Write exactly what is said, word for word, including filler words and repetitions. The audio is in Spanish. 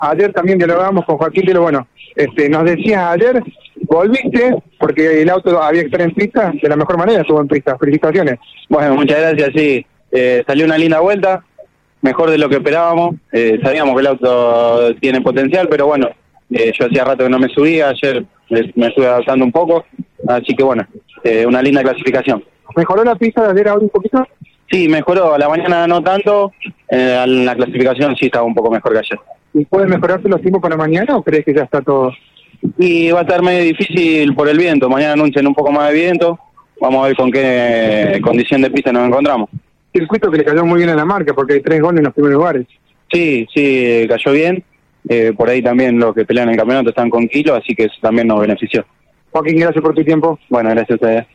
ayer también dialogábamos con Joaquín, pero bueno, este, nos decías ayer, volviste, porque el auto había que estar en pista, de la mejor manera estuvo en pista, felicitaciones. Bueno, muchas gracias, sí, eh, salió una linda vuelta, mejor de lo que esperábamos, eh, sabíamos que el auto tiene potencial, pero bueno, eh, yo hacía rato que no me subía, ayer me estuve adaptando un poco, así que bueno, eh, una linda clasificación. ¿Mejoró la pista de ayer ahora un poquito? Sí, mejoró, a la mañana no tanto, eh, en la clasificación sí estaba un poco mejor que ayer. ¿Y pueden mejorarse los tiempos para mañana o crees que ya está todo? Y va a estar medio difícil por el viento, mañana anuncian un poco más de viento, vamos a ver con qué condición de pista nos encontramos. Circuito que le cayó muy bien a la marca porque hay tres goles en los primeros lugares. Sí, sí, cayó bien, eh, por ahí también los que pelean en el campeonato están con kilos, así que eso también nos benefició. Joaquín, gracias por tu tiempo. Bueno, gracias a ustedes.